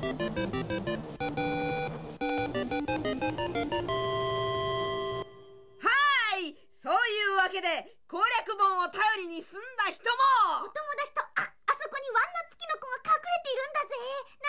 い、そういうわけで攻略本を頼りに済んだ人も。 お友達と、あそこにワンナップキノコが隠れているんだぜ。